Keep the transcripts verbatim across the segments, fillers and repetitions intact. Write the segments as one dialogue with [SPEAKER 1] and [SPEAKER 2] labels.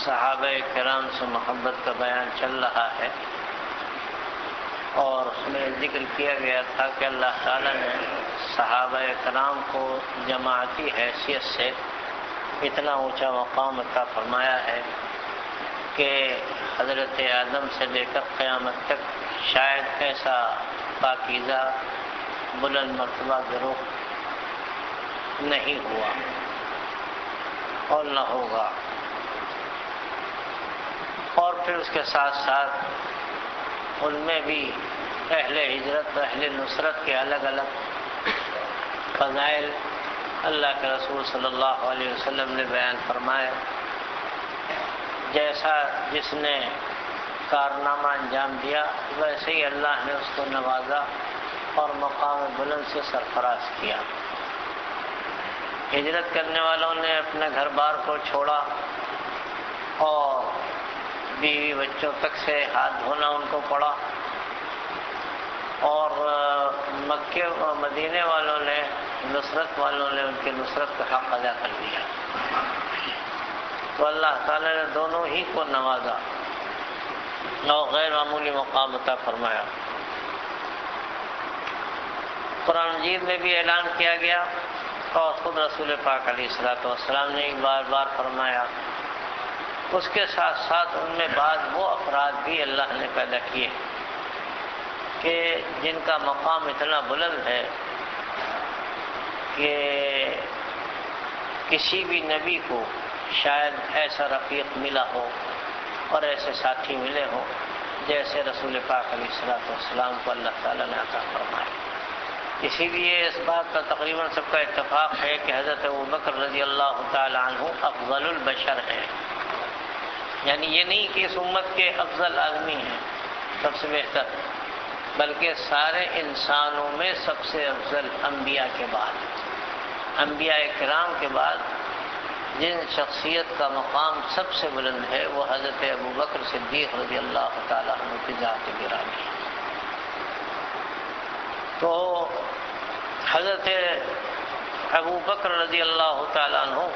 [SPEAKER 1] صحابہ کرام سے محبت کا بیان چل رہا ہے، اور اس میں ذکر کیا گیا تھا کہ اللہ تعالیٰ نے صحابہ کرام کو جماعتی حیثیت سے اتنا اونچا مقام عطا فرمایا ہے کہ حضرت آدم سے لے کر قیامت تک شاید ایسا پاکیزہ بلند مرتبہ گروہ نہیں ہوا اور نہ ہوگا۔ اور پھر اس کے ساتھ ساتھ ان میں بھی اہل ہجرت اہل نصرت کے الگ الگ فضائل اللہ کے رسول صلی اللہ علیہ وسلم نے بیان فرمائے۔ جیسا جس نے کارنامہ انجام دیا ویسے ہی اللہ نے اس کو نوازا اور مقام بلند سے سرفراز کیا۔ ہجرت کرنے والوں نے اپنے گھر بار کو چھوڑا اور بیوی بچوں تک سے ہاتھ دھونا ان کو پڑا، اور مکے و مدینے والوں نے نصرت والوں نے ان کی نصرت کا حق ادا کر دیا۔ تو اللہ تعالی نے دونوں ہی کو نوازا اور غیر معمولی مقام عطا فرمایا۔ قرآن مجید میں بھی اعلان کیا گیا اور خود رسول پاک علیہ الصلوۃ والسلام نے بار بار فرمایا۔ اس کے ساتھ ساتھ ان میں بعض وہ افراد بھی اللہ نے پیدا کیے کہ جن کا مقام اتنا بلند ہے کہ کسی بھی نبی کو شاید ایسا رفیق ملا ہو اور ایسے ساتھی ملے ہوں جیسے رسول پاک علیہ الصلوۃ والسلام کو اللہ تعالیٰ نے عطا فرمایا۔ اسی لیے اس بات کا تقریباً سب کا اتفاق ہے کہ حضرت ابوبکر رضی اللہ تعالی عنہ افضل البشر ہیں، یعنی یہ نہیں کہ اس امت کے افضل آدمی ہیں سب سے بہتر، بلکہ سارے انسانوں میں سب سے افضل انبیاء کے بعد، انبیاء کرام کے بعد جن شخصیت کا مقام سب سے بلند ہے وہ حضرت ابوبکر صدیق رضی اللہ تعالیٰ عنہ کی ذات گرامی ہے۔ تو حضرت ابوبکر رضی اللہ تعالیٰ عنہ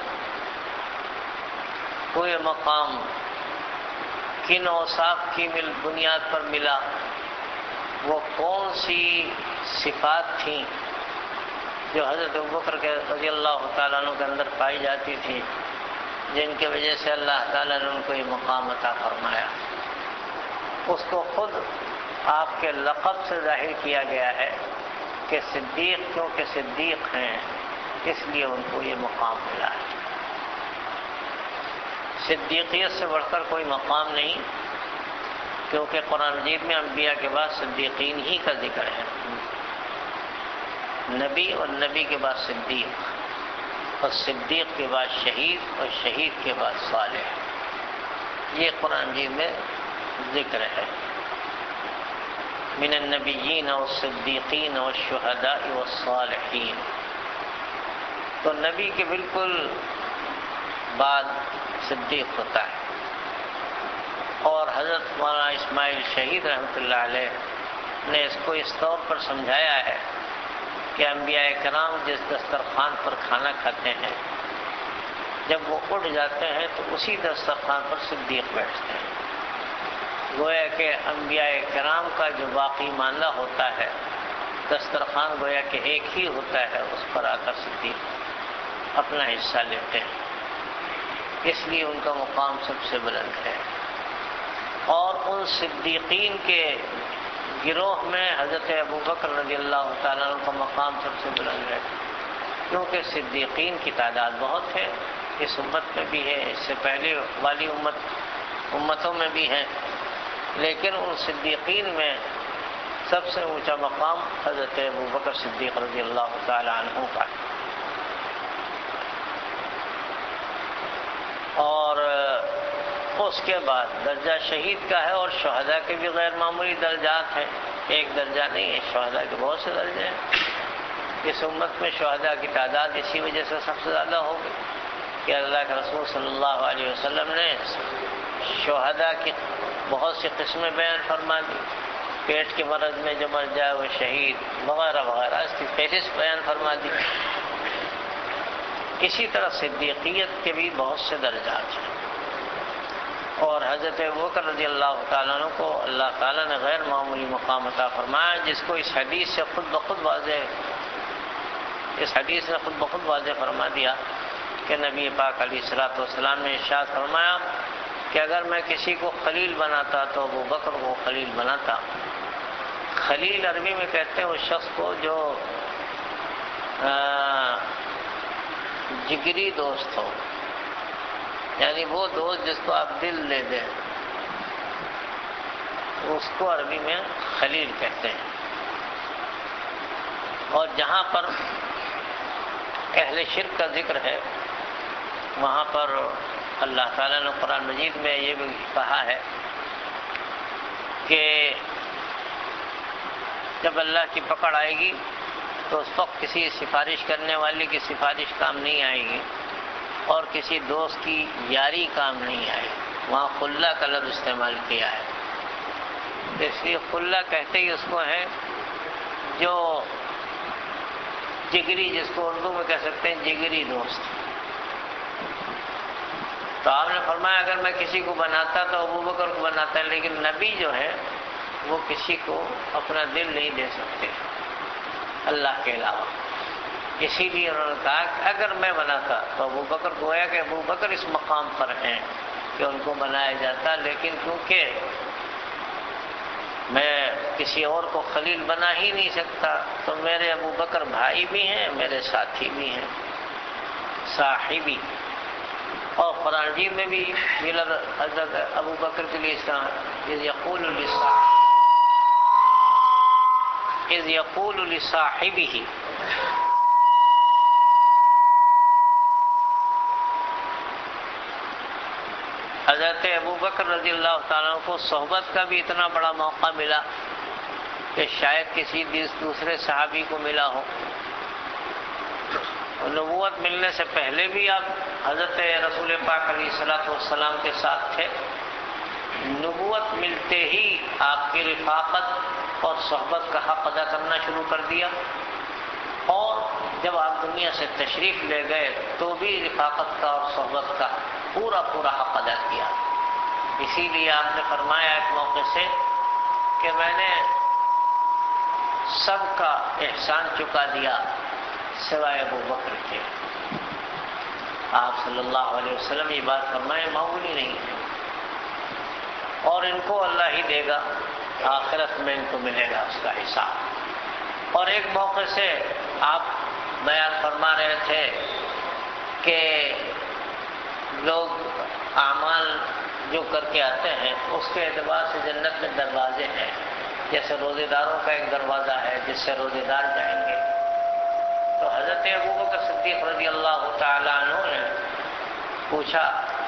[SPEAKER 1] کو یہ مقام کن اوصاف کی بنیاد پر ملا، وہ کون سی صفات تھیں جو حضرت ابوبکر کے رضی اللہ تعالیٰ عنہ کے اندر پائی جاتی تھی جن کی وجہ سے اللہ تعالیٰ نے ان کو یہ مقام عطا فرمایا؟ اس کو خود آپ کے لقب سے ظاہر کیا گیا ہے کہ صدیق، کیونکہ صدیق ہیں اس لیے ان کو یہ مقام ملا ہے۔ صدیقیت سے بڑھ کر کوئی مقام نہیں، کیونکہ قرآن مجید میں انبیاء کے بعد صدیقین ہی کا ذکر ہے، نبی اور نبی کے بعد صدیق، اور صدیق کے بعد شہید، اور شہید کے بعد صالح، یہ قرآن مجید میں ذکر ہے۔ من النبیین والصدیقین والشہداء والصالحین، تو نبی کے بالکل بعد صدیق ہوتا ہے۔ اور حضرت مولانا اسماعیل شہید رحمۃ اللہ علیہ نے اس کو اس طور پر سمجھایا ہے کہ انبیاء کرام جس دسترخوان پر کھانا کھاتے ہیں جب وہ اٹھ جاتے ہیں تو اسی دسترخوان پر صدیق بیٹھتے ہیں۔ گویا کہ انبیاء کرام کا جو باقی ماندہ ہوتا ہے دسترخوان گویا کہ ایک ہی ہوتا ہے، اس پر آ کر صدیق اپنا حصہ لیتے ہیں، اس لیے ان کا مقام سب سے بلند ہے۔ اور ان صدیقین کے گروہ میں حضرت ابوبکر رضی اللہ تعالیٰ عنہ کا مقام سب سے بلند ہے، کیونکہ صدیقین کی تعداد بہت ہے، اس امت میں بھی ہے، اس سے پہلے والی امت امتوں میں بھی ہے، لیکن ان صدیقین میں سب سے اونچا مقام حضرت ابوبکر صدیق رضی اللہ تعالی عنہ کا ہے۔ اور اس کے بعد درجہ شہید کا ہے، اور شہداء کے بھی غیر معمولی درجات ہیں، ایک درجہ نہیں ہے، شہداء کے بہت سے درجے ہیں۔ اس امت میں شہداء کی تعداد اسی وجہ سے سب سے زیادہ ہوگی کہ اللہ کے رسول صلی اللہ علیہ وسلم نے شہداء کی بہت سی قسمیں بیان فرما دی، پیٹ کے مرض میں جو مر جائے وہ شہید وغیرہ وغیرہ، اس کی فہرست بیان فرما دی۔ اسی طرح صدیقیت کے بھی بہت سے درجات ہیں، اور حضرت ابوبکر رضی اللہ تعالیٰ عنہ کو اللہ تعالیٰ نے غیر معمولی مقام عطا فرمایا، جس کو اس حدیث سے خود بخود واضح اس حدیث نے خود بخود واضح فرما دیا کہ نبی پاک علیہ الصلوۃ والسلام نے ارشاد فرمایا کہ اگر میں کسی کو خلیل بناتا تو ابو بکر کو خلیل بناتا۔ خلیل عربی میں کہتے ہیں اس شخص کو جو جگری دوست ہو، یعنی وہ دوست جس کو آپ دل لے دیں، اس کو عربی میں خلیل کہتے ہیں۔ اور جہاں پر اہل شرک کا ذکر ہے وہاں پر اللہ تعالیٰ نے قرآن مجید میں یہ بھی کہا ہے کہ جب اللہ کی پکڑ آئے گی تو اس وقت کسی سفارش کرنے والی کی سفارش کام نہیں آئے گی اور کسی دوست کی یاری کام نہیں آئے گی۔ وہاں خلا کا لفظ استعمال کیا ہے، اس لیے خلا کہتے ہی اس کو ہے جو جگری، جس کو اردو میں کہہ سکتے ہیں جگری دوست۔ تو آپ نے فرمایا اگر میں کسی کو بناتا تو ابو بکر کو بناتا، لیکن نبی جو ہے وہ کسی کو اپنا دل نہیں دے سکتے اللہ کے علاوہ، اسی لیے انہوں نے کہا کہ اگر میں بناتا تو ابو بکر کو ہے کہ ابو بکر اس مقام پر ہیں کہ ان کو بنایا جاتا، لیکن کیونکہ میں کسی اور کو خلیل بنا ہی نہیں سکتا تو میرے ابو بکر بھائی بھی ہیں، میرے ساتھی بھی ہیں، صاحبی۔ اور قرآن مجید میں بھی یہ لفظ حضرت ابو بکر کے لیے اذ یقول لصاحب اذ یقول لصاحبہ، حضرت ابو بکر رضی اللہ تعالیٰ کو صحبت کا بھی اتنا بڑا موقع ملا کہ شاید کسی دوسرے صحابی کو ملا ہو۔ نبوت ملنے سے پہلے بھی آپ حضرت رسول پاک علیہ الصلوۃ والسلام کے ساتھ تھے، نبوت ملتے ہی آپ کی رفاقت اور صحبت کا حق ادا کرنا شروع کر دیا، اور جب آپ دنیا سے تشریف لے گئے تو بھی رفاقت کا اور صحبت کا پورا پورا حق ادا کیا۔ اسی لیے آپ نے فرمایا ایک موقع سے کہ میں نے سب کا احسان چکا دیا سوائے ابو بکر کے۔ آپ صلی اللہ علیہ وسلم یہ بات فرمائے معمولی نہیں ہے، اور ان کو اللہ ہی دے گا، آخرت میں ان کو ملے گا اس کا حساب۔ اور ایک موقع سے آپ بیان فرما رہے تھے کہ لوگ اعمال جو کر کے آتے ہیں اس کے اعتبار سے جنت میں دروازے ہیں، جیسے روزے داروں کا ایک دروازہ ہے جس سے روزے دار جائیں گے۔ تو حضرت ابوبکر صدیق رضی اللہ تعالیٰ عنہ نے پوچھا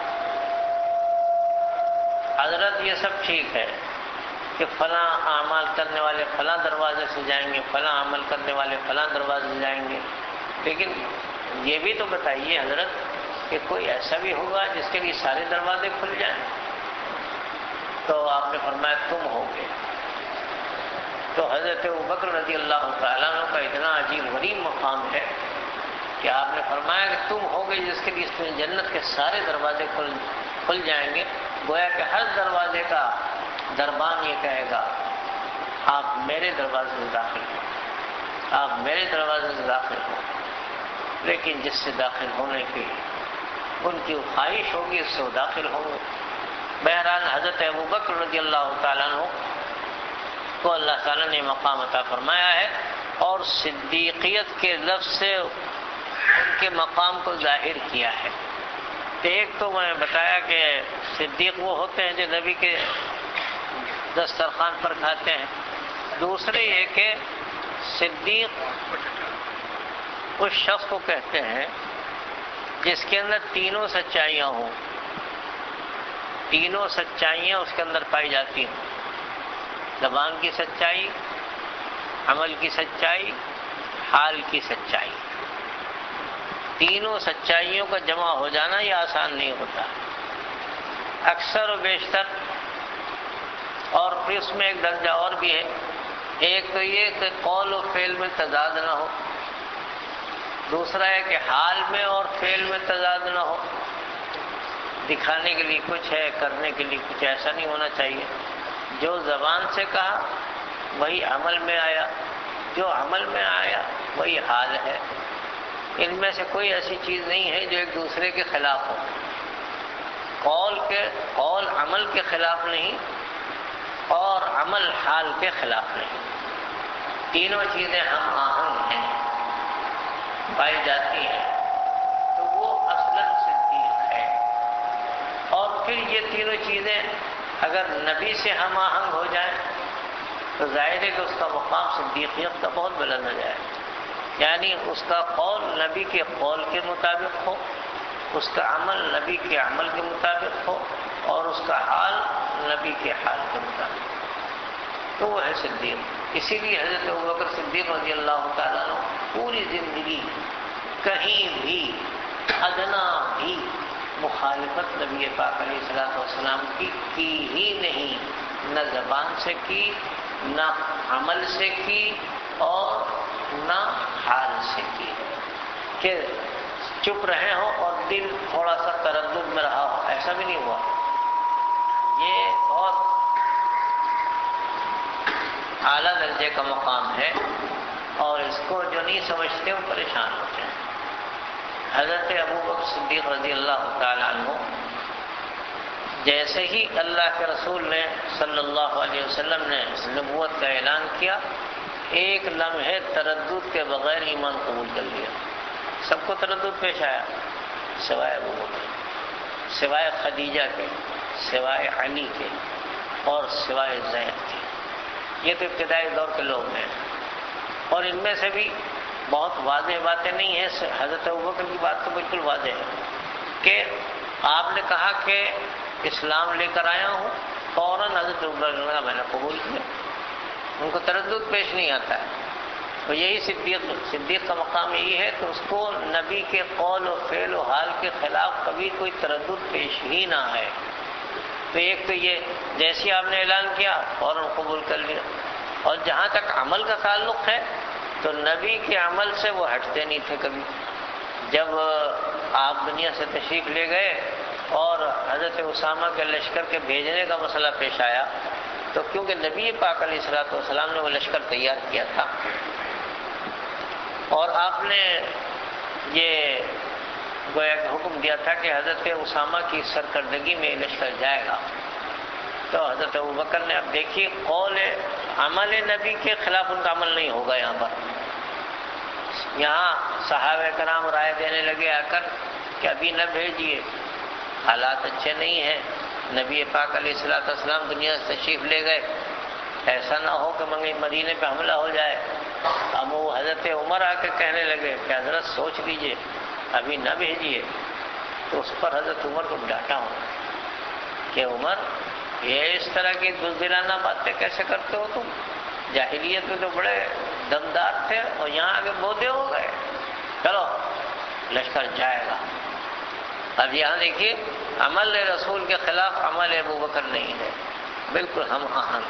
[SPEAKER 1] حضرت یہ سب ٹھیک ہے کہ فلاں اعمال کرنے والے فلاں دروازے سے جائیں گے، فلاں عمل کرنے والے فلاں دروازے سے جائیں گے، لیکن یہ بھی تو بتائیے حضرت کہ کوئی ایسا بھی ہوگا جس کے لیے سارے دروازے کھل جائیں؟ تو آپ نے فرمایا تم ہوگے۔ تو حضرت ابوبکر رضی اللہ تعالیٰ عنہ کا اتنا عجیب غریب مقام ہے کہ آپ نے فرمایا کہ تم ہوگے جس کے لیے اس میں جنت کے سارے دروازے کھل کھل جائیں گے، گویا کہ ہر دروازے کا دربان یہ کہے گا آپ میرے دروازے سے داخل ہو، آپ میرے دروازے سے داخل ہو، لیکن جس سے داخل ہونے کی ان کی خواہش ہوگی اس سے وہ داخل ہوں گے۔ بہرحال حضرت ابوبکر رضی اللہ تعالیٰ عنہ کو اللہ تعالیٰ نے مقام عطا فرمایا ہے، اور صدیقیت کے لفظ سے ان کے مقام کو ظاہر کیا ہے۔ ایک تو میں نے بتایا کہ صدیق وہ ہوتے ہیں جو نبی کے دسترخوان پر کھاتے ہیں، دوسرے یہ کہ صدیق اس شخص کو کہتے ہیں جس کے اندر تینوں سچائیاں ہوں، تینوں سچائیاں اس کے اندر پائی جاتی ہیں، زبان کی سچائی، عمل کی سچائی، حال کی سچائی۔ تینوں سچائیوں کا جمع ہو جانا یہ آسان نہیں ہوتا، اکثر و بیشتر۔ اور پھر اس میں ایک درجہ اور بھی ہے، ایک تو یہ کہ قول و فعل میں تضاد نہ ہو، دوسرا ہے کہ حال میں اور فعل میں تضاد نہ ہو، دکھانے کے لیے کچھ ہے، کرنے کے لیے کچھ، ایسا نہیں ہونا چاہیے۔ جو زبان سے کہا وہی عمل میں آیا، جو عمل میں آیا وہی حال ہے۔ ان میں سے کوئی ایسی چیز نہیں ہے جو ایک دوسرے کے خلاف ہو۔ قول کے قول عمل کے خلاف نہیں اور عمل حال کے خلاف نہیں، تینوں چیزیں ہم آہنگ ہیں، پائی جاتی ہیں، تو وہ اصلاً صدیق ہے۔ اور پھر یہ تینوں چیزیں اگر نبی سے ہم آہنگ ہو جائیں تو ظاہر ہے کہ اس کا مقام صدیقیت کا بہت بلند ہو جائے، یعنی اس کا قول نبی کے قول کے مطابق ہو، اس کا عمل نبی کے عمل کے مطابق ہو، اور اس کا حال نبی کے حال کے مطابق، تو وہ ہے صدیق۔ اسی لیے حضرت ابوبکر صدیق رضی اللہ تعالیٰ عنہ پوری زندگی کہیں بھی ادنا بھی مخالفت نبی پاک علیہ الصلوۃ والسلام کی کی ہی نہیں، نہ زبان سے کی، نہ عمل سے کی، اور نہ حال سے کی، کہ چپ رہے ہوں اور دل تھوڑا سا تردد میں رہا ہو، ایسا بھی نہیں ہوا۔ یہ بہت اعلیٰ درجے کا مقام ہے، اور اس کو جو نہیں سمجھتے وہ پریشان ہوتے ہیں۔ حضرت ابوبکر صدیق رضی اللہ تعالیٰ عنہ جیسے ہی اللہ کے رسول نے صلی اللہ علیہ وسلم نے نبوت کا اعلان کیا، ایک لمحے تردد کے بغیر ایمان قبول کر لیا۔ سب کو تردد پیش آیا سوائے ابوبکر، سوائے خدیجہ کے، سوائے علی کے، اور سوائے زید کے۔ یہ تو ابتدائی دور کے لوگ ہیں، اور ان میں سے بھی بہت واضح باتیں نہیں ہیں۔ حضرت ابوبکر کی بات تو بالکل واضح ہے کہ آپ نے کہا کہ اسلام لے کر آیا ہوں، فوراً حضرت ابوبکر نے کہا میں نے قبول کیا، ان کو تردد پیش نہیں آتا ہے۔ تو یہی صدیق صدیق کا مقام یہی ہے کہ اس کو نبی کے قول و فعل و حال کے خلاف کبھی کوئی تردد پیش ہی نہ آئے۔ تو ایک تو یہ جیسے آپ نے اعلان کیا فوراً قبول کر لیا۔ اور جہاں تک عمل کا تعلق ہے تو نبی کے عمل سے وہ ہٹتے نہیں تھے کبھی۔ جب آپ دنیا سے تشریف لے گئے اور حضرت اسامہ کے لشکر کے بھیجنے کا مسئلہ پیش آیا، تو کیونکہ نبی پاک علیہ الصلوۃ والسلام نے وہ لشکر تیار کیا تھا، اور آپ نے یہ گویا کہ حکم دیا تھا کہ حضرت اسامہ کی سرکردگی میں لشکر جائے گا، تو حضرت ابوبکر نے اب دیکھیے قول عمل نبی کے خلاف ان کا عمل نہیں ہوگا۔ یہاں پر یہاں صحابہ کرام رائے دینے لگے آ کر کہ ابھی نہ بھیجیے، حالات اچھے نہیں ہیں، نبی پاک علیہ الصلوۃ والسلام دنیا سے تشریف لے گئے، ایسا نہ ہو کہ مدینے پہ حملہ ہو جائے۔ اب وہ حضرت عمر آ کے کہنے لگے کہ حضرت سوچ لیجئے، ابھی نہ بھیجیے۔ تو اس پر حضرت عمر کو ڈانٹا ہوں کہ عمر یہ اس طرح کی بزدلانہ باتیں کیسے کرتے ہو تم؟ جاہلیت میں تو بڑے دمدار تھے اور یہاں آگے بودے ہو گئے، چلو لشکر جائے گا۔ اب یہاں دیکھیے عمل رسول کے خلاف عمل ابوبکر نہیں ہے، بالکل ہم آہنگ۔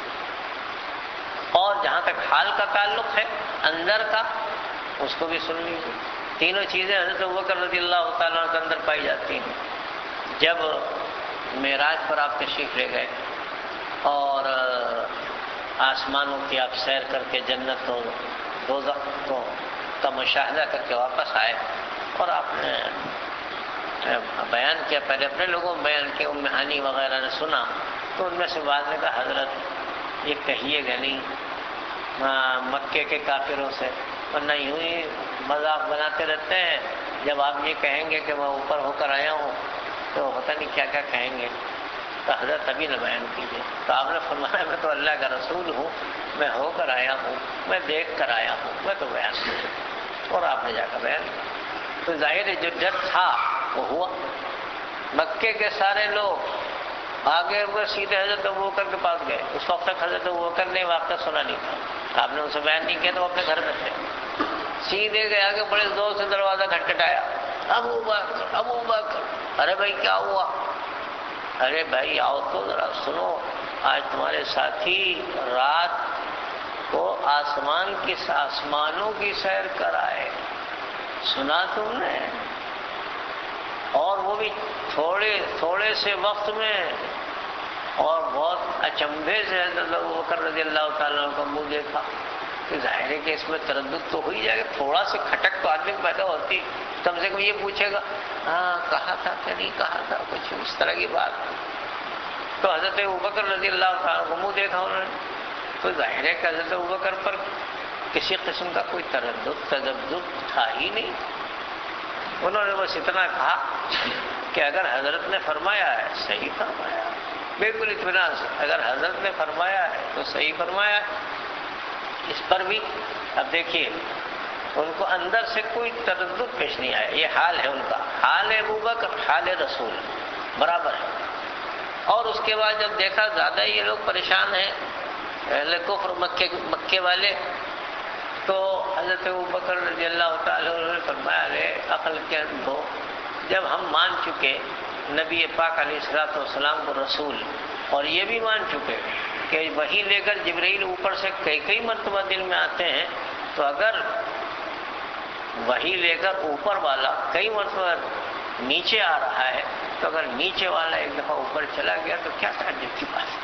[SPEAKER 1] اور جہاں تک حال کا تعلق ہے اندر کا، اس کو بھی سن لیجیے۔ تینوں چیزیں حضرت ابوبکر رضی اللہ تعالیٰ عنہ کے اندر پائی جاتی ہیں۔ جب معراج پر آپ تشریف لے گئے اور آسمانوں کی آپ سیر کر کے جنت و دوزخ کو کا مشاہدہ کر کے واپس آئے، اور آپ نے بیان کیا، پہلے اپنے لوگوں میں بیان کیا، ام ہانی وغیرہ نے سنا، تو ان میں سے بعض نے کہا حضرت یہ کہیے گا نہیں مکے کے کافروں سے، ورنہ یوں ہی مذاق بناتے رہتے ہیں، جب آپ یہ کہیں گے کہ میں اوپر ہو کر آیا ہوں تو پتہ نہیں کیا کیا کہیں گے، تو حضرت ابھی نہ بیان کیجیے۔ تو آپ نے فرمایا میں تو اللہ کا رسول ہوں، میں ہو کر آیا ہوں، میں دیکھ کر آیا ہوں، میں تو بیان کیجیے۔ اور آپ نے جا کر بیان کیا۔ تو ظاہر ہے جو ڈر تھا وہ ہوا۔ مکے کے سارے لوگ آگے ہوئے سیدھے حضرت ابوبکر کے پاس گئے۔ اس وقت تک حضرت ابوبکر نے واقعہ سنا نہیں تھا، آپ نے اسے بیان نہیں کیا، تو وہ اپنے گھر میں تھے۔ سیدھے گئے آگے بڑے زور سے دروازہ کھٹکھٹایا، ابوبکر ابوبکر، ارے بھائی کیا ہوا؟ ارے بھائی آؤ تو ذرا سنو، آج تمہارے ساتھی رات کو آسمان کی آسمانوں کی سیر کر آئے، سنا تم نے؟ اور وہ بھی تھوڑے تھوڑے سے وقت میں، اور بہت اچنبھے سے حضرت ابوبکر رضی اللہ تعالیٰ عنہ کا منہ دیکھا کہ ظاہر ہے کہ اس میں تردد تو ہو ہی جائے گا، تھوڑا سے کھٹک تو آدمی پیدا ہوتی، کم سے کم یہ پوچھے گا ہاں کہا تھا کہ نہیں کہا تھا، کچھ اس طرح کی بات۔ تو حضرت ابوبکر رضی اللہ تعالیٰ کو منہ دیکھا انہوں نے، تو ظاہر ہے کہ حضرت ابوبکر پر کسی قسم کا کوئی تردد تذبذب تھا ہی نہیں۔ انہوں نے بس اتنا کہا کہ اگر حضرت نے فرمایا ہے صحیح فرمایا، بالکل اطمینان سے، اگر حضرت نے فرمایا ہے تو صحیح فرمایا ہے۔ اس پر بھی اب دیکھیے ان کو اندر سے کوئی تردد پیش نہیں آیا، یہ حال ہے ان کا، حال ابوبکر حال رسول برابر ہے۔ اور اس کے بعد جب دیکھا زیادہ یہ لوگ پریشان ہیں اہل کفر مکے مکے والے، تو حضرت ابوبکر رضی اللہ تعالیٰ عنہ نے فرمایا ارے عقل کے اندھو، جب ہم مان چکے نبی پاک علیہ الصلوۃ والسلام کو رسول، اور یہ بھی مان چکے کہ وہی لے کر جبرائیل اوپر سے کئی کئی مرتبہ دل میں آتے ہیں، تو اگر وہی لے کر اوپر والا کئی مرتبہ نیچے آ رہا ہے، تو اگر نیچے والا ایک دفعہ اوپر چلا گیا تو کیا تعجب کی بات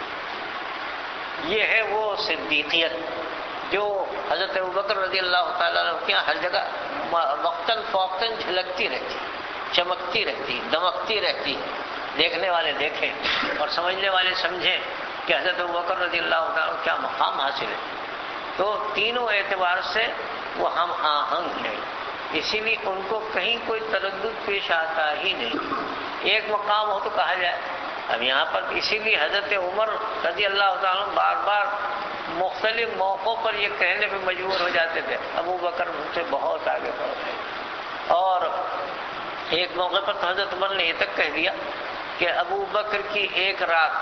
[SPEAKER 1] ہے۔ یہ ہے وہ صدیقیت جو حضرت ابوبکر رضی اللہ تعالیٰ عنہ کے ہر جگہ وقتاً فوقتاً جھلکتی رہتی، چمکتی رہتی، دمکتی رہتی، دیکھنے والے دیکھیں اور سمجھنے والے سمجھیں کہ حضرت ابوبکر رضی اللہ تعالیٰ عنہ کیا مقام حاصل ہے۔ تو تینوں اعتبار سے وہ ہم آہنگ ہیں، اسی لیے ان کو کہیں کوئی تردد پیش آتا ہی نہیں۔ ایک مقام ہو تو کہا جائے، اب یہاں پر اسی لیے حضرت عمر رضی اللہ تعالیٰ عنہ بار بار مختلف موقعوں پر یہ کہنے پہ مجبور ہو جاتے تھے ابوبکر مجھ سے بہت آگے بڑھ گئے، اور ایک موقع پر تو حضرت عمر نے یہ تک کہہ دیا کہ ابوبکر کی ایک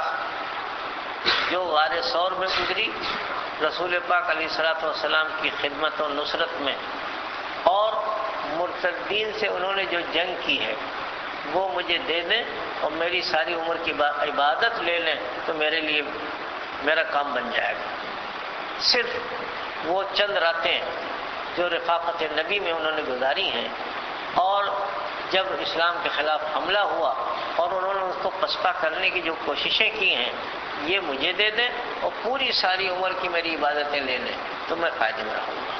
[SPEAKER 1] رات جو غار ثور میں گزری رسول پاک علیہ الصلوۃ والسلام کی خدمت و نصرت میں، اور مرتدین سے انہوں نے جو جنگ کی ہے وہ مجھے دے دیں اور میری ساری عمر کی عبادت لے لیں تو میرے لیے میرا کام بن جائے گا۔ صرف وہ چند راتیں جو رفاقت نبی میں انہوں نے گزاری ہیں، اور جب اسلام کے خلاف حملہ ہوا اور انہوں نے اس کو پسپا کرنے کی جو کوششیں کی ہیں، یہ مجھے دے دیں اور پوری ساری عمر کی میری عبادتیں لے لیں تو میں فائدے میں رہوں گا۔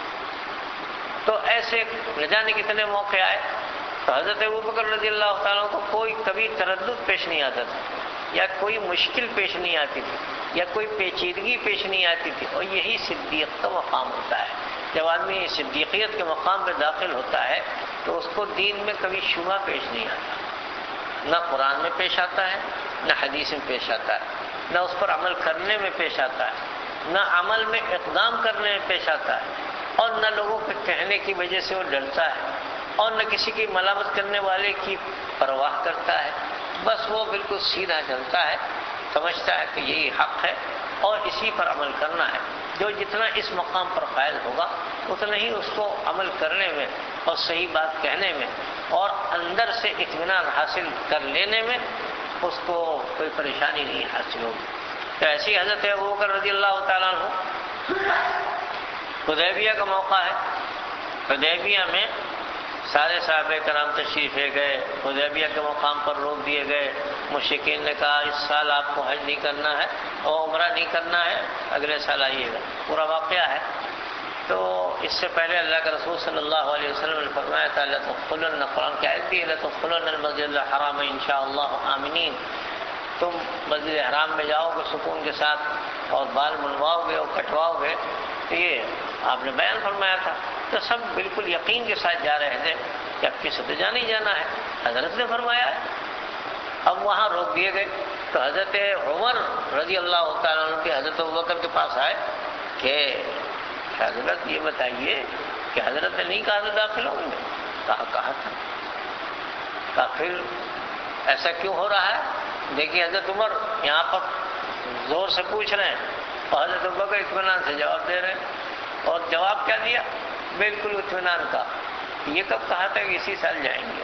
[SPEAKER 1] تو ایسے نہ جانے کتنے موقع آئے، تو حضرت ابوبکر رضی اللہ تعالیٰ کو کوئی کبھی تردد پیش نہیں آتا تھا، یا کوئی مشکل پیش نہیں آتی تھی، یا کوئی پیچیدگی پیش نہیں آتی تھی، اور یہی صدیق کا مقام ہوتا ہے۔ جب آدمی صدیقیت کے مقام پہ داخل ہوتا ہے تو اس کو دین میں کبھی شبہ پیش نہیں آتا، نہ قرآن میں پیش آتا ہے، نہ حدیث میں پیش آتا ہے، نہ اس پر عمل کرنے میں پیش آتا ہے، نہ عمل میں اقدام کرنے میں پیش آتا ہے، اور نہ لوگوں کے کہنے کی وجہ سے وہ ڈرتا ہے، اور نہ کسی کی ملامت کرنے والے کی پرواہ کرتا ہے۔ بس وہ بالکل سیدھا چلتا ہے، سمجھتا ہے کہ یہی حق ہے اور اسی پر عمل کرنا ہے۔ جو جتنا اس مقام پر قائل ہوگا اتنا ہی اس کو عمل کرنے میں اور صحیح بات کہنے میں اور اندر سے اطمینان حاصل کر لینے میں اس کو کوئی پریشانی نہیں حاصل ہوگی۔ تو ایسی حضرت ابوبکر رضی اللہ تعالیٰ عنہ، حدیبیہ کا موقع ہے، حدیبیہ میں سارے صحابہ کرام تشریف لے گئے، حدیبیہ کے مقام پر روک دیے گئے، مشرکین نے کہا اس سال آپ کو حج نہیں کرنا ہے اور عمرہ نہیں کرنا ہے، اگلے سال آئیے گا، پورا واقعہ ہے۔ تو اس سے پہلے اللہ کے رسول صلی اللہ علیہ وسلم نے فرمایا تھا لَتَدْخُلُنَّ، قرآن کی آیت بھی ہے لَتَدْخُلُنَّ الْمَسْجِدَ الْحَرَامَ إِنْ شَاءَ اللَّهُ آمِنِينَ، تم مسجد حرام میں جاؤ گے سکون کے ساتھ اور بال منواؤ گے اور کٹواؤ گے، تو یہ آپ نے بیان فرمایا تھا۔ تو سب بالکل یقین کے ساتھ جا رہے تھے کہ اب کسی تو جانا ہی جانا ہے، حضرت نے فرمایا ہے۔ اب وہاں روک دیے گئے تو حضرت عمر رضی اللہ تعالیٰ عنہ کے حضرت ابوبکر کے پاس آئے کہ حضرت یہ بتائیے کہ حضرت نے نہیں کہا تھا داخل ہوں گے؟ کہا کہا تھا۔ کہا پھر ایسا کیوں ہو رہا ہے؟ دیکھیے حضرت عمر یہاں پر زور سے پوچھ رہے ہیں اور حضرت ابوبکر اطمینان سے جواب دے رہے ہیں، اور جواب کیا دیا؟ بالکل اطمینان کا۔ یہ کب کہا تھا کہ اسی سال جائیں گے؟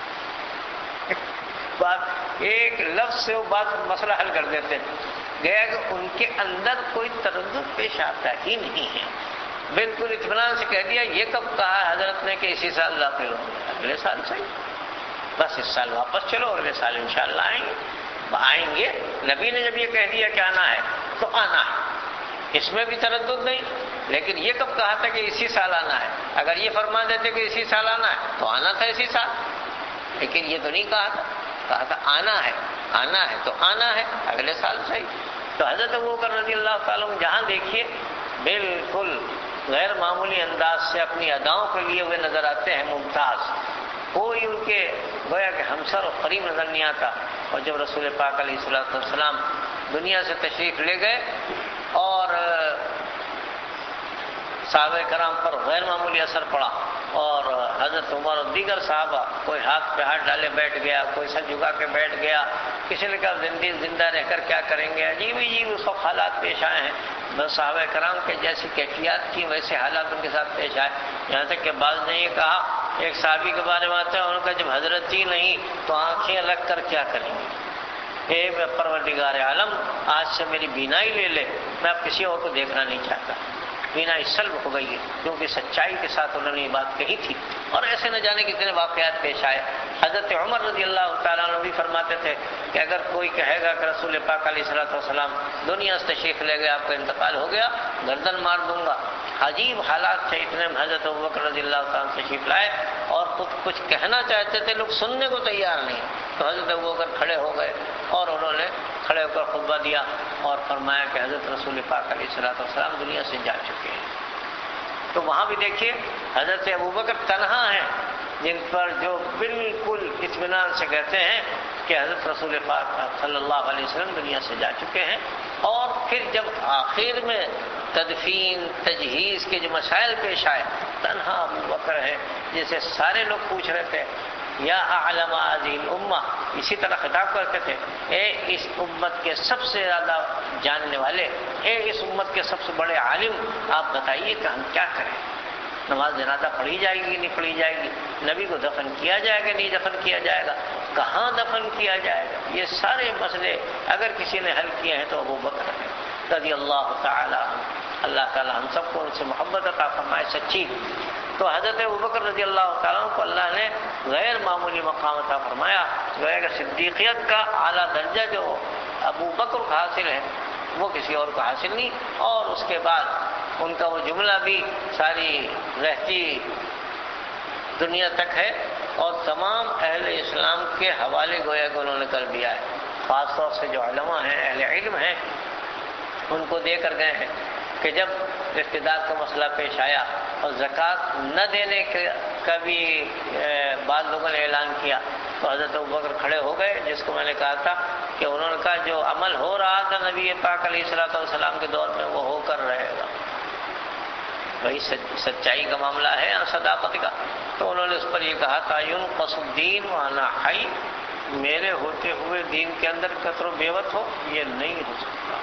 [SPEAKER 1] بات ایک لفظ سے وہ بات مسئلہ حل کر دیتے گیا کہ ان کے اندر کوئی تردد پیش آتا ہی نہیں ہے، بالکل اطمینان سے کہہ دیا۔ یہ کب کہا حضرت نے کہ اسی سال داخل ہوں گے؟ اگلے سال صحیح۔ بس اس سال واپس چلو، اگلے سال انشاءاللہ آئیں گے آئیں گے نبی نے جب یہ کہہ دیا کہ آنا ہے تو آنا ہے، اس میں بھی تردد نہیں. لیکن یہ کب کہا تھا کہ اسی سال آنا ہے؟ اگر یہ فرما دیتے کہ اسی سال آنا ہے تو آنا تھا اسی سال، لیکن یہ تو نہیں کہا تھا، کہا تھا آنا ہے، آنا ہے تو آنا ہے اگلے سال صحیح. تو حضرت ابوبکر رضی اللہ تعالیٰ عنہ جہاں دیکھیے بالکل غیر معمولی انداز سے اپنی اداؤں کو لیے ہوئے نظر آتے ہیں ممتاز، کوئی ان کے گویا کہ ہمسر و قریب نظر نہیں آتا. اور جب رسول پاک علیہ الصلوۃ والسلام دنیا سے تشریف لے گئے اور صحابہ کرام پر غیر معمولی اثر پڑا اور حضرت عمر اور دیگر صحابہ کوئی ہاتھ پہ ہاتھ ڈالے بیٹھ گیا، کوئی سر جھکا کے بیٹھ گیا، کسی نے کہا زندگی زندہ رہ کر کیا کریں گے، عجیب عجیب اس وقت حالات پیش آئے ہیں. بس صحابہ کرام کے جیسی کیفیات کی ویسے حالات ان کے ساتھ پیش آئے. یہاں تک کہ بعض نے یہ کہا، ایک صحابی کے بارے میں آتا ہے ان کا جب حضرت ہی نہیں تو آنکھیں الگ کر کیا کریں گے. اے میں پروردگار عالم آج سے میری بینائی لے لے، میں اب کسی اور کو دیکھنا نہیں چاہتا. بینائی سلب ہو گئی ہے کیونکہ سچائی کے ساتھ انہوں نے یہ بات کہی تھی. اور ایسے نہ جانے کتنے واقعات پیش آئے. حضرت عمر رضی اللہ تعالیٰ عنہ بھی فرماتے تھے کہ اگر کوئی کہے گا کہ رسول پاک علیہ الصلوۃ والسلام دنیا سے تشریف لے گئے، آپ کا انتقال ہو گیا، گردن مار دوں گا. عجیب حالات تھے. اتنے میں حضرت ابوبکر رضی اللہ تعالیٰ عنہ تشریف لائے اور خود کچھ کہنا چاہتے تھے، لوگ سننے کو تیار نہیں. تو حضرت ابوبکر کھڑے ہو گئے اور انہوں نے کھڑے ہو کر خطبہ دیا اور فرمایا کہ حضرت رسول پاک علیہ الصلوۃ والسلام دنیا سے جا چکے ہیں. تو وہاں بھی دیکھیے حضرت ابوبکر تنہا ہیں جن پر جو بالکل اطمینان سے کہتے ہیں کہ حضرت رسول پاک صلی اللہ علیہ وسلم دنیا سے جا چکے ہیں. اور پھر جب آخر میں تدفین تجہیز کے جو مسائل پیش آئے، تنہا ابوبکر ہے جسے سارے لوگ پوچھ رہے تھے یا اعلم هذه الامه، اسی طرح خطاب کرتے تھے اے اس امت کے سب سے زیادہ جاننے والے، اے اس امت کے سب سے بڑے عالم، آپ بتائیے کہ ہم کیا کریں. نماز جنازہ پڑھی جائے گی نہیں پڑھی جائے گی، نبی کو دفن کیا جائے گا نہیں دفن کیا جائے گا، کہاں دفن کیا جائے گا، یہ سارے مسئلے اگر کسی نے حل کیے ہیں تو ابوبکر ہے رضی اللہ تعالی عنہ. اللہ تعالی ہم سب کو ان سے محبت عطا فرمائے سچی. تو حضرت ابوبکر رضی اللہ تعالیٰ عنہ کو اللہ نے غیر معمولی مقام عطا فرمایا. گویا کہ صدیقیت کا اعلیٰ درجہ جو ابو بکر کو حاصل ہے وہ کسی اور کو حاصل نہیں. اور اس کے بعد ان کا وہ جملہ بھی ساری رہتی دنیا تک ہے اور تمام اہل اسلام کے حوالے گویا کہ انہوں نے کر دیا ہے. خاص طور سے جو علماء ہیں اہل علم ہیں ان کو دے کر گئے ہیں کہ جب ارتداد کا مسئلہ پیش آیا اور زکوٰۃ نہ دینے کا بھی بعض لوگوں نے اعلان کیا تو حضرت ابوبکر کھڑے ہو گئے، جس کو میں نے کہا تھا کہ انہوں نے کہا جو عمل ہو رہا تھا نبی پاک علیہ الصلوۃ والسلام کے دور میں وہ ہو کر رہے گا. وہی سچائی کا معاملہ ہے اور صداقت کا. تو انہوں نے اس پر یہ کہا تھا ينقص الدین وانا حی، میرے ہوتے ہوئے دین کے اندر کثر و بیوت ہو یہ نہیں ہو سکتا.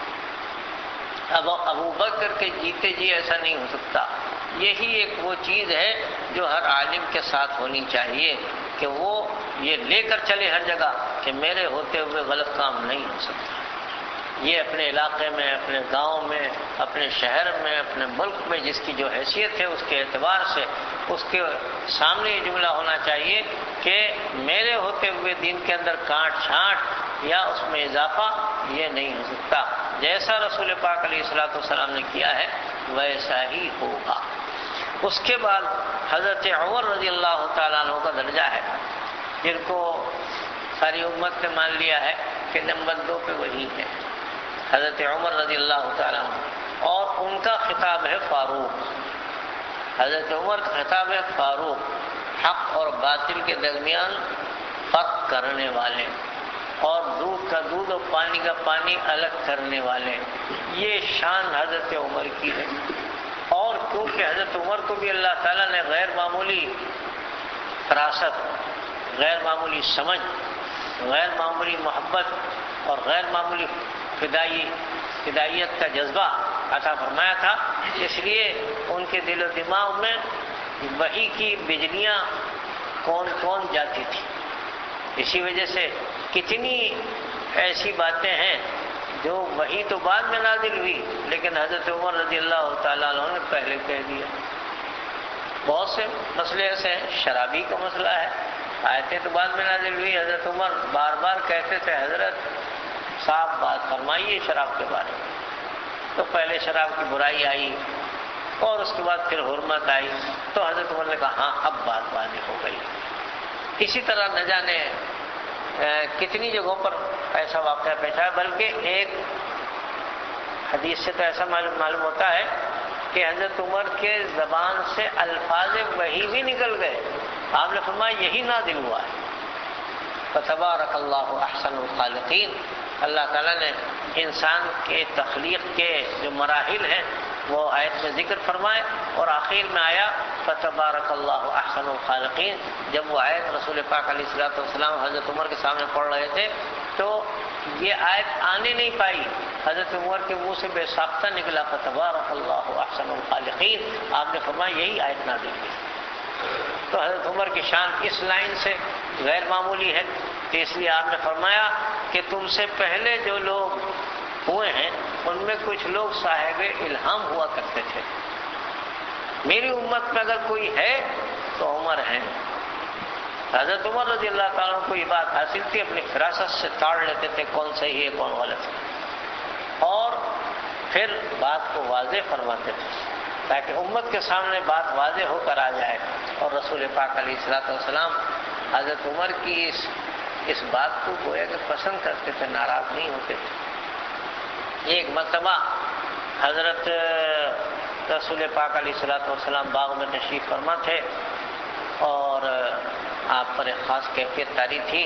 [SPEAKER 1] اب ابو بکر کے جیتے جی ایسا نہیں ہو سکتا. یہی ایک وہ چیز ہے جو ہر عالم کے ساتھ ہونی چاہیے کہ وہ یہ لے کر چلے ہر جگہ کہ میرے ہوتے ہوئے غلط کام نہیں ہو سکتا. یہ اپنے علاقے میں، اپنے گاؤں میں، اپنے شہر میں، اپنے ملک میں جس کی جو حیثیت ہے اس کے اعتبار سے اس کے سامنے یہ جملہ ہونا چاہیے کہ میرے ہوتے ہوئے دین کے اندر کاٹ چھانٹ یا اس میں اضافہ یہ نہیں ہو سکتا. جیسا رسول پاک علیہ الصلوۃ والسلام نے کیا ہے ویسا ہی ہوگا. اس کے بعد حضرت عمر رضی اللہ تعالیٰ عنہ کا درجہ ہے جن کو ساری امت نے مان لیا ہے کہ نمبر دو پہ وہی ہے حضرت عمر رضی اللہ تعالیٰ عنہ، اور ان کا خطاب ہے فاروق. حضرت عمر کا خطاب ہے فاروق، حق اور باطل کے درمیان فرق کرنے والے اور دودھ کا دودھ اور پانی کا پانی الگ کرنے والے. یہ شان حضرت عمر کی ہے. اور کیونکہ حضرت عمر کو بھی اللہ تعالیٰ نے غیر معمولی فراست، غیر معمولی سمجھ، غیر معمولی محبت اور غیر معمولی فدائی فدائیت کا جذبہ عطا فرمایا تھا، اس لیے ان کے دل و دماغ میں وحی کی بجلیاں کون کون جاتی تھی. اسی وجہ سے کتنی ایسی باتیں ہیں جو وحی تو بعد میں نازل ہوئی لیکن حضرت عمر رضی اللہ تعالیٰ عنہ نے پہلے کہہ دیا. بہت سے مسئلے ایسے ہیں، شرابی کا مسئلہ ہے آیتیں تو بعد میں نازل ہوئی. حضرت عمر بار بار کہتے تھے حضرت صاحب بات فرمائیے شراب کے بارے میں. تو پہلے شراب کی برائی آئی اور اس کے بعد پھر حرمت آئی. تو حضرت عمر نے کہا ہاں اب بات واضح ہو گئی. اسی طرح نہ جانے کتنی جگہوں پر ایسا واقعہ پیش آیا. بلکہ ایک حدیث سے تو ایسا معلوم ہوتا ہے کہ حضرت عمر کے زبان سے الفاظ وحی بھی نکل گئے. آپ نے فرمایا یہی نازل ہوا ہے فتبارک اللہ احسن الخالقین. اللہ تعالیٰ نے انسان کے تخلیق کے جو مراحل ہیں وہ آیت میں ذکر فرمائے اور آخر میں آیا فتبارک اللہ احسن الخالقین. جب وہ آیت رسول پاک علیہ الصلوۃ والسلام حضرت عمر کے سامنے پڑھ رہے تھے تو یہ آیت آنے نہیں پائی. حضرت عمر کے منہ سے بے ساختہ نکلا فتبارک اللہ احسن الخالقین. آپ نے فرمایا یہی آیت نازل ہوئی. تو حضرت عمر کی شان اس لائن سے غیر معمولی ہے کہ اس لیے آپ نے فرمایا کہ تم سے پہلے جو لوگ ہوئے ہیں ان میں کچھ لوگ صاحب الہام ہوا کرتے تھے. میری امت میں اگر کوئی ہے تو عمر ہیں. حضرت عمر رضی اللہ تعالیٰ کو یہ بات حاصل تھی, اپنی فراست سے تاڑ لیتے تھے کون صحیح ہے کون غلط ہے, اور پھر بات کو واضح فرماتے تھے تاکہ امت کے سامنے بات واضح ہو کر آ جائے. اور رسول پاک علیہ الصلوۃ والسلام حضرت عمر کی اس اس بات کو گویا کہ پسند کرتے تھے, ناراض نہیں ہوتے تھے. ایک مرتبہ حضرت رسول پاک علیہ الصلوۃ والسلام باغ میں تشریف فرما تھے اور آپ پر ایک خاص کیفیت طاری تھی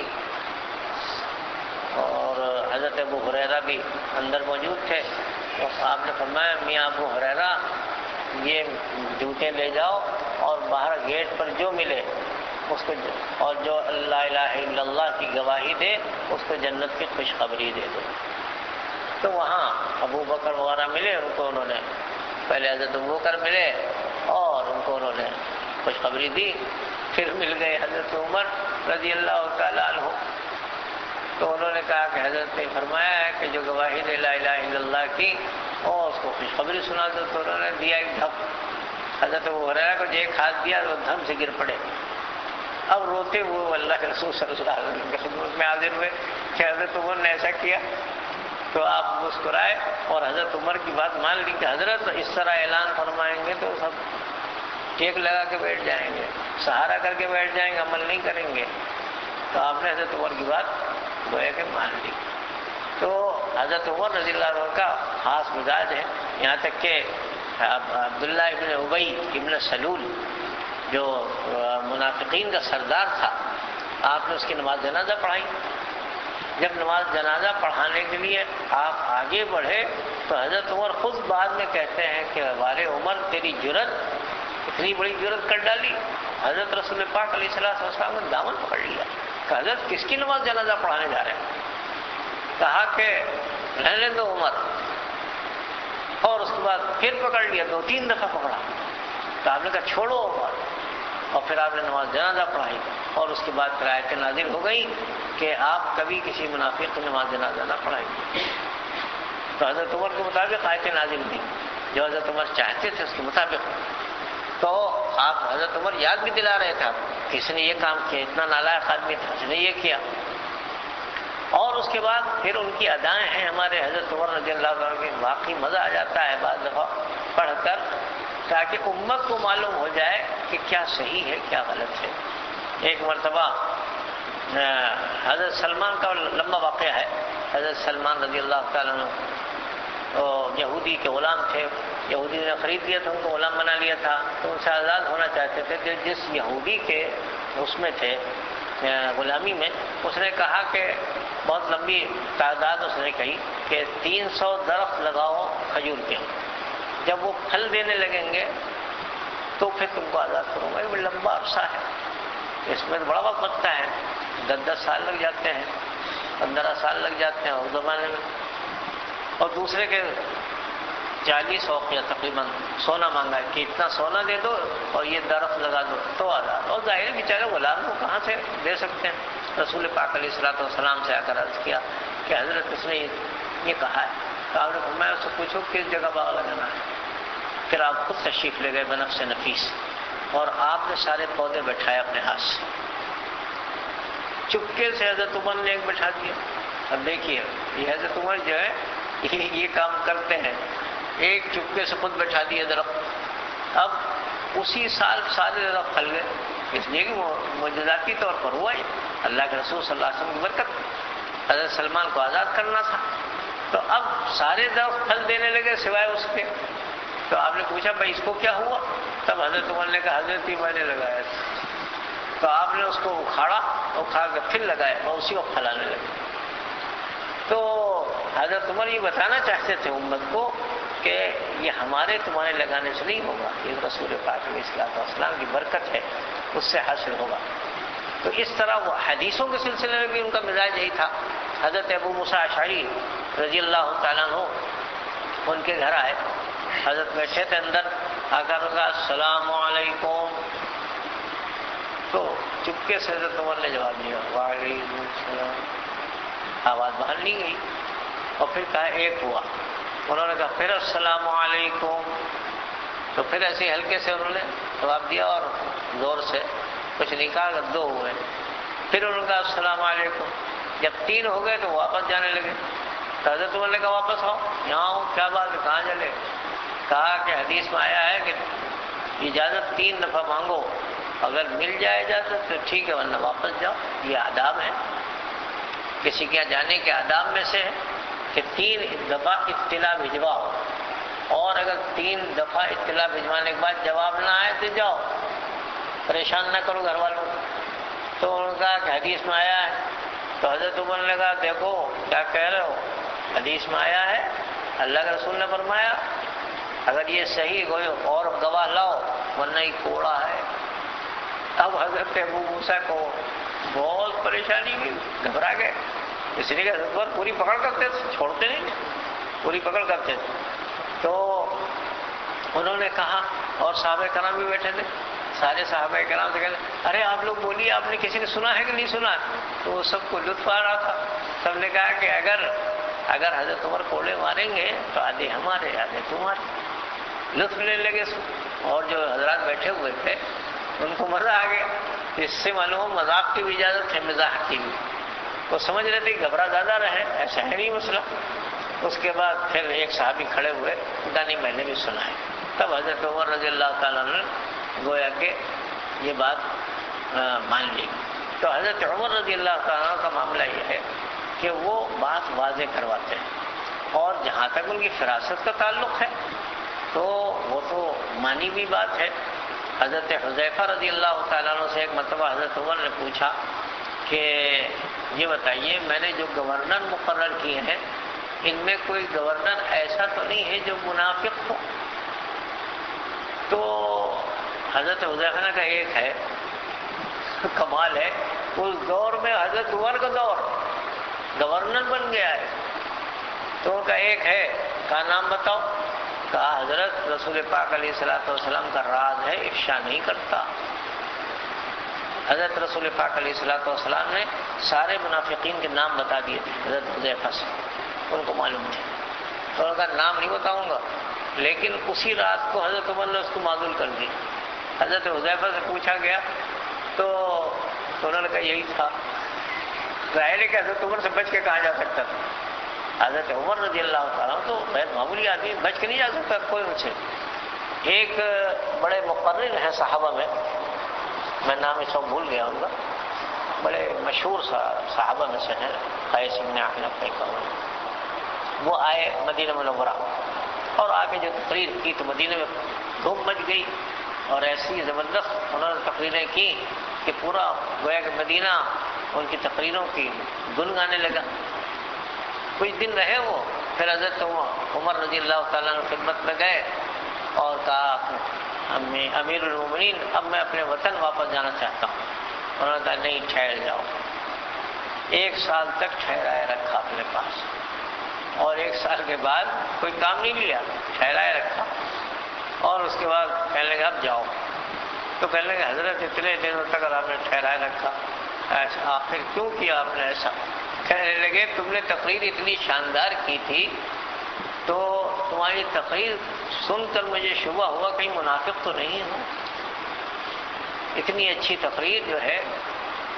[SPEAKER 1] اور حضرت ابو ہریرہ بھی اندر موجود تھے. اور آپ نے فرمایا میاں ابو ہریرہ یہ جوتے لے جاؤ اور باہر گیٹ پر جو ملے اس کو, اور جو لا الہ الا اللہ کی گواہی دے اس کو جنت کی خوشخبری دے دو. تو وہاں ابو بکر وغیرہ ملے, ان کو انہوں نے پہلے حضرت ابو بکر ملے اور ان کو انہوں نے خوشخبری دی. پھر مل گئے حضرت عمر رضی اللہ تعالیٰ عنہ. تو انہوں نے کہا کہ حضرت نے فرمایا ہے کہ جو گواہی دے لا الہ الا اللہ کی اور اس کو خوشخبری سنا دو. تو انہوں نے دیا ایک دھپ. حضرت ابو ہریرہ کو جو ایک ہاتھ دیا وہ دھم سے گر پڑے. اب روتے ہوئے اللہ کے رسول صلی اللہ علیہ وسلم کی خدمت میں حاضر ہوئے کہ حضرت عمر نے ایسا کیا. تو آپ مسکرائے اور حضرت عمر کی بات مان لی کہ حضرت اس طرح اعلان فرمائیں گے تو سب ٹیک لگا کے بیٹھ جائیں گے, سہارا کر کے بیٹھ جائیں گے, عمل نہیں کریں گے. تو آپ نے حضرت عمر کی بات گویا کہ مان لی. تو حضرت عمر رضی اللہ عنہ کا خاص مزاج ہے, یہاں تک کہ عبداللہ ابن ابی ابن سلول جو منافقین کا سردار تھا, آپ نے اس کی نماز جنازہ پڑھائی. جب نماز جنازہ پڑھانے کے لیے آپ آگے بڑھے تو حضرت عمر خود بعد میں کہتے ہیں کہ والے عمر تیری جرت, اتنی بڑی جرت کر ڈالی. حضرت رسول پاک علیہ الصلوۃ والسلام نے دامن پکڑ لیا کہ حضرت کس کی نماز جنازہ پڑھانے جا رہے ہیں. کہا کہ رہنے دو عمر, اور اس کے بعد پھر پکڑ لیا, دو تین دفعہ پکڑا. تو آپ نے کہا چھوڑو عمر, اور پھر آپ نے نماز جنازہ پڑھائی. اور اس کے بعد پھر آیتیں نازل ہو گئی کہ آپ کبھی کسی منافق کی نماز جنازہ نہ پڑھائیں. تو حضرت عمر کے مطابق آیتیں نازل ہوئی, جو حضرت عمر چاہتے تھے اس کے مطابق. تو آپ حضرت عمر یاد بھی دلا رہے تھے کہ اس نے یہ کام کیا, اتنا نالائق آدمی تھا, اس نے یہ کیا. اور اس کے بعد پھر ان کی ادائیں ہیں ہمارے حضرت عمر رضی اللہ عنہ کی, واقعی مزہ آ جاتا ہے بعض دفعہ پڑھ کر, تاکہ امت کو معلوم ہو جائے کہ کیا صحیح ہے کیا غلط ہے. ایک مرتبہ حضرت سلمان کا لمبا واقعہ ہے. حضرت سلمان رضی اللہ تعالیٰ عنہ یہودی کے غلام تھے, یہودی نے خرید لیا تھا, ان کو غلام بنا لیا تھا, تو ان سے آزاد ہونا چاہتے تھے. کہ جس یہودی کے اس میں تھے غلامی میں, اس نے کہا کہ بہت لمبی تعداد اس نے کہی کہ تین سو درخت لگاؤ کھجور کے, جب وہ پھل دینے لگیں گے تو پھر تم کو آزاد کروں گا. یہ لمبا عرصہ ہے, اس میں بڑا وقت لگتا ہے, دس دس سال لگ جاتے ہیں, پندرہ سال لگ جاتے ہیں اس زمانے میں. اور دوسرے کے چالیس اوقیہ تقریباً سونا مانگا ہے کہ اتنا سونا دے دو اور یہ درخت لگا دو تو آزاد. اور ظاہر بیچارے غلام کو کہاں سے دے سکتے ہیں. رسول پاک علیہ الصلوۃ والسلام سے آ کر عرض کیا کہ حضرت اس نے یہ کہا ہے. تو آپ نے فرمایا اس سے پوچھو کس جگہ باغ لگانا ہے. پھر آپ خود تشریف لے گئے بنفس نفیس, اور آپ نے سارے پودے بٹھائے اپنے ہاتھ سے, چپکے سے حضرت عمر نے ایک بٹھا دیا. اب دیکھیے یہ حضرت عمر جو ہے یہ کام کرتے ہیں، ایک چپکے سے خود بٹھا دیا درخت. اب اسی سال سارے درخت پھل گئے، اس لیے کہ وہ معجزاتی طور پر ہوا ہی اللہ کے رسول صلی اللہ علیہ وسلم کی برکت. حضرت سلمان کو آزاد کرنا تھا تو اب سارے درخت پھل دینے لگے سوائے اس کے. تو آپ نے پوچھا بھائی اس کو کیا ہوا؟ تب حضرت عمر نے کہا حضرت ہی میں نے لگایا تھا. تو آپ نے اس کو اکھاڑا، اکھاڑ کے پھر لگایا اور اسی وقت پھلانے لگے. تو حضرت عمر یہ بتانا چاہتے تھے امت کو کہ یہ ہمارے تمہارے لگانے سے نہیں ہوگا، یہ رسول پاک علیہ الصلوۃ والسلام کی برکت ہے، اس سے حاصل ہوگا. تو اس طرح وہ حدیثوں کے سلسلے میں بھی ان کا مزاج یہی تھا. حضرت ابو موسیٰ اشعری رضی اللہ تعالیٰ عنہ ان کے گھر آئے، حضرت بیٹھے تھے اندر، آ کر کہا السلام علیکم. تو چپکے سے حضرت عمر نے جواب دیا وعلیکم السلام. آواز باہر نہیں گئی. اور پھر کہا ایک ہوا. انہوں نے کہا پھر السلام علیکم. تو پھر ایسے ہلکے سے انہوں نے جواب دیا اور زور سے کچھ نہیں کہا. دو ہوئے. پھر انہوں نے کہا السلام علیکم. جب تین ہو گئے تو واپس جانے لگے. تو حضرت عمر نے کہا واپس آؤ، یہاں ہوں. کیا بات ہے، کہاں چلے؟ کہا کہ حدیث میں آیا ہے کہ اجازت تین دفعہ مانگو، اگر مل جائے اجازت تو ٹھیک ہے ورنہ واپس جاؤ. یہ آداب ہے، کسی کے جانے کے آداب میں سے ہے کہ تین دفعہ اطلاع بھجواؤ، اور اگر تین دفعہ اطلاع بھجوانے کے بعد جواب نہ آئے تو جاؤ، پریشان نہ کرو گھر والوں کو. تو انہوں نے کہا کہ حدیث میں آیا ہے. تو حضرت عمر نے کہا دیکھو کیا کہہ رہے ہو، حدیث میں آیا ہے، اللہ کے رسول نے فرمایا اگر یہ صحیح کوئی اور گواہ لاؤ ورنہ یہ کوڑا ہے. اب حضرت ابو موسیٰ کو بہت پریشانی ہوئی، گھبرا گئے، اس لیے کہ حضرت عمر پوری پکڑ کرتے تھے، چھوڑتے نہیں، پوری پکڑ کرتے تھے. تو انہوں نے کہا، اور صحابہ کرام بھی بیٹھے تھے، سارے صحابہ کرام سے کہتے ارے آپ لوگ بولیے آپ نے کسی نے سنا ہے کہ نہیں سنا؟ تو وہ سب کو لطف آ رہا تھا. سب نے کہا کہ اگر اگر حضرت عمر کوڑے ماریں گے تو آدھے ہمارے آدھے تمہارے. لطف لینے لگے. اور جو حضرات بیٹھے ہوئے تھے ان کو مزہ آ گیا. اس سے معلوم مذاق کی بھی اجازت ہے، مزاح کی بھی. وہ سمجھ رہے تھے کہ گھبرا زیادہ رہے، ایسا ہے نہیں مسئلہ. اس کے بعد پھر ایک صحابی کھڑے ہوئے، کہا نہیں میں نے بھی سنا ہے. تب حضرت عمر رضی اللہ تعالیٰ نے گویا کہ یہ بات مان لی. تو حضرت عمر رضی اللہ تعالیٰ کا معاملہ یہ ہے کہ وہ بات واضح کرواتے ہیں، اور جہاں تک ان کی فراست کا تعلق ہے تو وہ تو مانی بھی بات ہے. حضرت حذیفہ رضی اللہ تعالیٰ عنہ سے ایک مرتبہ حضرت عمر نے پوچھا کہ یہ بتائیے میں نے جو گورنر مقرر کیے ہیں ان میں کوئی گورنر ایسا تو نہیں ہے جو منافق ہو؟ تو حضرت حذیفہ نے کہا ایک ہے. کمال ہے، اس دور میں حضرت عمر کا دور گورنر بن گیا ہے. تو ان کا ایک ہے. کہا نام بتاؤ. کہا حضرت رسول پاک علیہ الصلوۃ والسلام کا راز ہے، افشا نہیں کرتا. حضرت رسول پاک علیہ الصلوۃ والسلام نے سارے منافقین کے نام بتا دیے تھے حضرت حذیفہ سے، ان کو معلوم تھے. تو ان کا نام نہیں بتاؤں گا، لیکن اسی رات کو حضرت عمر نے اس کو معزول کر دی. حضرت حذیفہ سے پوچھا گیا تو انہوں نے کہا یہی تھا. ظاہر ہے کہ حضرت عمر سے بچ کے کہاں جا سکتا تھا. حضرت عمر رضی اللہ تعالیٰ تو بہت معمولی آدمی، بچ کے نہیں جا سکتا کوئی ان سے. ایک بڑے مقرر ہیں صحابہ میں، میں نام اس وقت بھول گیا ان کا، بڑے مشہور صحابہ میں سے ہیں، قیس بن احنف کا. وہ آئے مدینہ منورہ اور آگے جو تقریر کی تو مدینہ میں دھوم مچ گئی، اور ایسی زبردست انہوں نے تقریریں کی کہ پورا گویا کہ مدینہ ان کی تقریروں کی گنگانے لگا. کچھ دن رہے وہ، پھر حضرت عمر رضی اللہ تعالیٰ نے خدمت میں گئے اور کہا امیر المومنین اب میں اپنے وطن واپس جانا چاہتا ہوں. انہوں نے کہا نہیں ٹھہر جاؤ. ایک سال تک ٹھہرائے رکھا اپنے پاس، اور ایک سال کے بعد کوئی کام نہیں لیا، ٹھہرائے رکھا. اور اس کے بعد کہنے لگے اب جاؤ. تو کہنے لگے حضرت اتنے دنوں تک آپ نے ٹھہرائے رکھا، ایسا آخر کیوں کیا آپ نے ایسا؟ کہنے لگے تم نے تقریر اتنی شاندار کی تھی تو تمہاری تقریر سن کر مجھے شبہ ہوا کہیں منافق تو نہیں ہو. اتنی اچھی تقریر جو ہے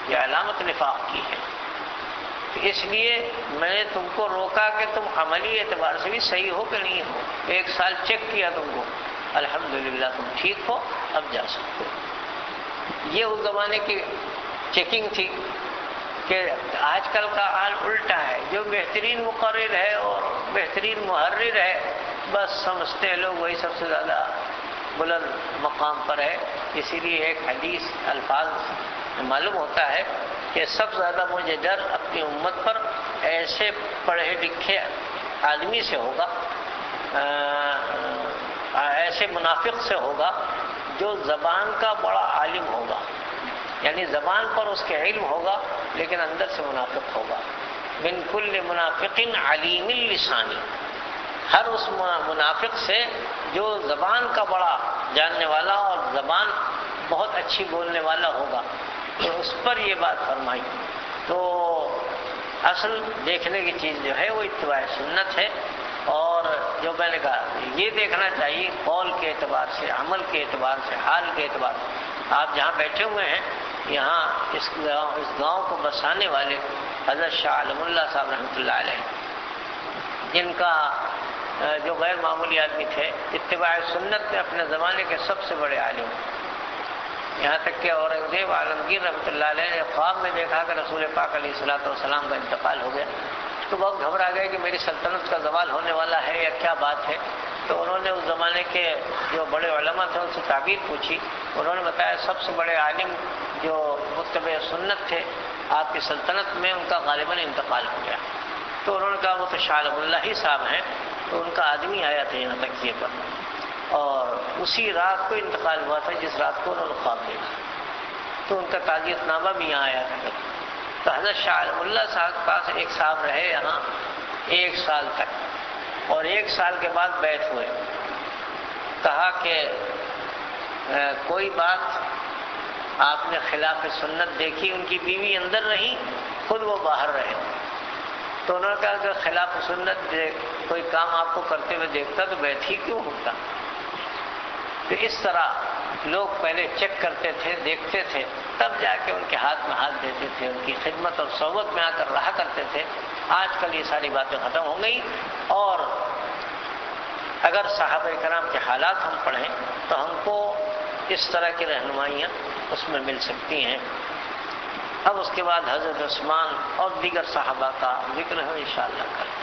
[SPEAKER 1] یہ علامت نفاق کی ہے. تو اس لیے میں نے تم کو روکا کہ تم عملی اعتبار سے بھی صحیح ہو کہ نہیں ہو. ایک سال چیک کیا تم کو، الحمدللہ تم ٹھیک ہو، اب جا سکتے ہو. یہ اس زمانے کی چیکنگ تھی. کہ آج کل کا حال الٹا ہے، جو بہترین مقرر ہے اور بہترین محرر ہے بس سمجھتے ہیں لوگ وہی سب سے زیادہ بلند مقام پر ہے. اسی لیے ایک حدیث الفاظ معلوم ہوتا ہے کہ سب سے زیادہ مجھے ڈر اپنی امت پر ایسے پڑھے لکھے آدمی سے ہوگا، ایسے منافق سے ہوگا جو زبان کا بڑا عالم ہوگا. یعنی زبان پر اس کے علم ہوگا لیکن اندر سے منافق ہوگا. من کل منافق علیم اللسانی، ہر اس منافق سے جو زبان کا بڑا جاننے والا اور زبان بہت اچھی بولنے والا ہوگا، تو اس پر یہ بات فرمائی. تو اصل دیکھنے کی چیز جو ہے وہ اتباع سنت ہے. اور جو میں نے کہا یہ دیکھنا چاہیے قول کے اعتبار سے، عمل کے اعتبار سے، حال کے اعتبار سے. آپ جہاں بیٹھے ہوئے ہیں یہاں اس گاؤں اس گاؤں کو بسانے والے حضرت شاہ عالم اللہ صاحب رحمۃ اللہ علیہ، جن کا جو غیر معمولی آدمی تھے، اتباع سنت میں اپنے زمانے کے سب سے بڑے عالم. یہاں تک کہ اورنگزیب عالمگیر رحمۃ اللہ علیہ نے خواب میں دیکھا کہ رسول پاک علیہ الصلوۃ والسلام کا انتقال ہو گیا تو بہت گھبرا گئے کہ میری سلطنت کا زوال ہونے والا ہے یا کیا بات ہے. تو انہوں نے اس زمانے کے جو بڑے علماء تھے ان سے تعبیر پوچھی. انہوں نے بتایا سب سے بڑے عالم جو متبع سنت تھے آپ کی سلطنت میں، ان کا غالباً انتقال ہو گیا. تو انہوں نے کہا وہ تو شاہ عالم اللہ ہی صاحب ہیں. تو ان کا آدمی آیا تھا یہاں تکیے پر، اور اسی رات کو انتقال ہوا تھا جس رات کو انہوں نے خواب دیکھا. تو ان کا تعزیت نامہ بھی یہاں آیا تھا. تو حضرت شاہ عالم اللہ صاحب کے پاس ایک صاحب رہے یہاں ایک سال تک، اور ایک سال کے بعد بیعت ہوئے. کہا کہ کوئی بات آپ نے خلاف سنت دیکھی؟ ان کی بیوی اندر رہی، خود وہ باہر رہے. تو انہوں نے کہا کہ خلاف سنت کوئی کام آپ کو کرتے ہوئے دیکھتا تو بیعت ہی کیوں ہوتا. تو اس طرح لوگ پہلے چیک کرتے تھے، دیکھتے تھے، تب جا کے ان کے ہاتھ میں ہاتھ دیتے تھے، ان کی خدمت اور صحبت میں آ کر رہا کرتے تھے. آج کل یہ ساری باتیں ختم ہو گئی، اور اگر صحابہ کرام کے حالات ہم پڑھیں تو ہم کو اس طرح کی رہنمائیاں اس میں مل سکتی ہیں. اب اس کے بعد حضرت عثمان اور دیگر صحابہ کا ذکر ہے انشاءاللہ کل.